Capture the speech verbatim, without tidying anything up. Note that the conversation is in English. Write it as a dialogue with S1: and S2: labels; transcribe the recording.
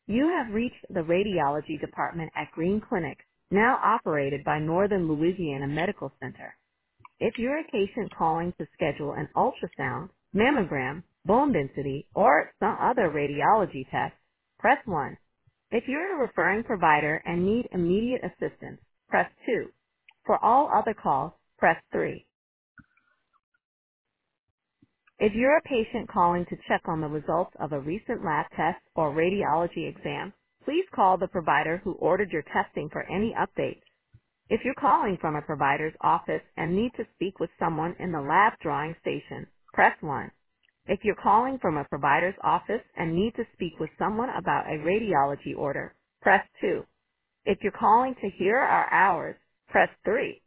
S1: You have reached the radiology department at Green Clinic, now operated by Northern Louisiana Medical Center. If you're a patient calling to schedule an ultrasound, mammogram, bone density, or some other radiology test, press one. If you're a referring provider and need immediate assistance, press two. For all other calls, press three. If you're a patient calling to check on the results of a recent lab test or radiology exam, please call the provider who ordered your testing for any updates. If you're calling from a provider's office and need to speak with someone in the lab drawing station, press one. If you're calling from a provider's office and need to speak with someone about a radiology order, press two. If you're calling to hear our hours, press three.